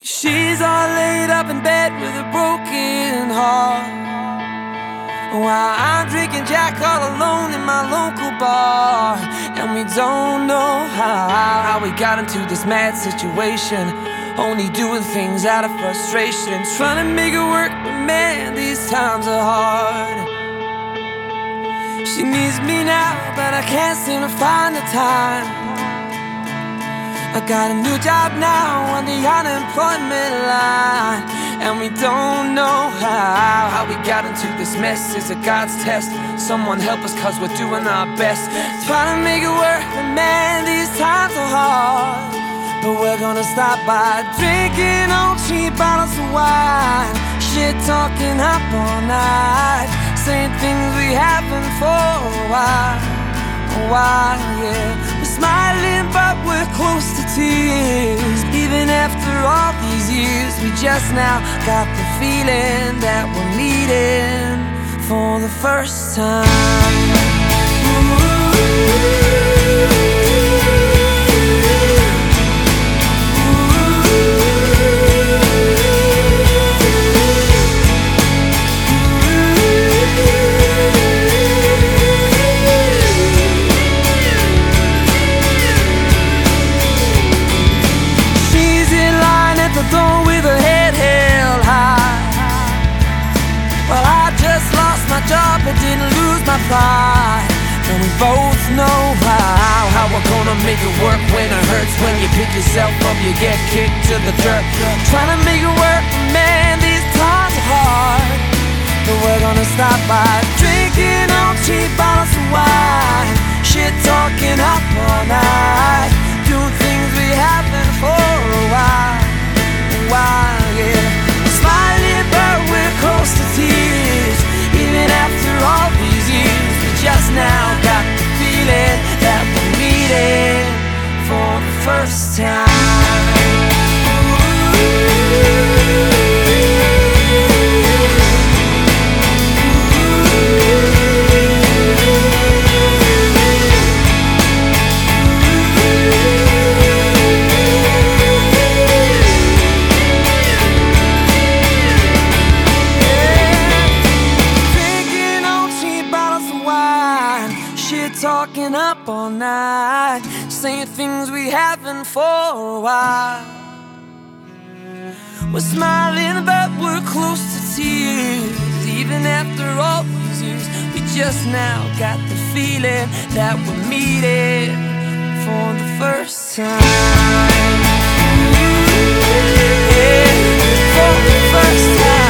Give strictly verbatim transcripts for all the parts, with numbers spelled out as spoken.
She's all laid up in bed with a broken heart, while I'm drinking Jack all alone in my local bar. And we don't know how, how we got into this mad situation, only doing things out of frustration, trying to make it work, but man, these times are hard. She needs me now, but I can't seem to find the time. I got a new job now on the unemployment line, and we don't know how, how we got into this mess. Is it God's test? Someone help us, cause we're doing our best, trying to make it work, but man, these times are hard. But we're gonna stop by drinking on cheap bottles of wine, shit talking up all night, saying things we haven't for a while, a while, yeah. We're smiling but we're close to tears, even after all these years. We just now got the feeling that we're meeting for the first time. With her head held high, well, I just lost my job but didn't lose my pride. And we both know how, how we're gonna make it work when it hurts. When you pick yourself up, you get kicked to the dirt. Trying to make it work, man, these times are hard. But we're gonna stop by drinking on cheap bottles of wine, shit talking up all night, doing things we haven't for a while. While, yeah. Smiling but we're close to tears, even after all these years. We just now got the feeling that we're meeting for the first time. Talking up all night, saying things we haven't for a while. We're smiling but we're close to tears, even after all these years. We just now got the feeling that we're meeting for the first time. Yeah, for the first time.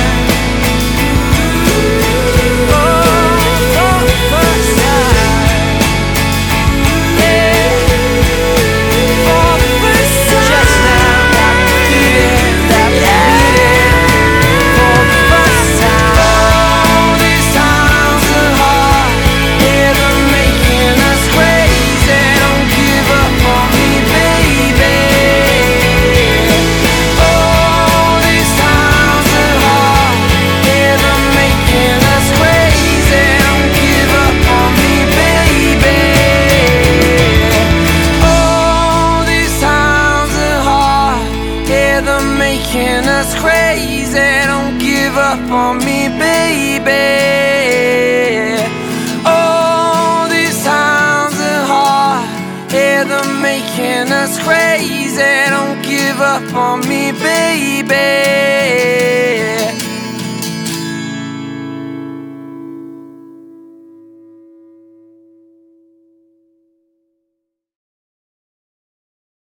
Making us crazy, don't give up on me, baby. Oh, these times are hard, yeah, they're making us crazy, don't give up on me, baby.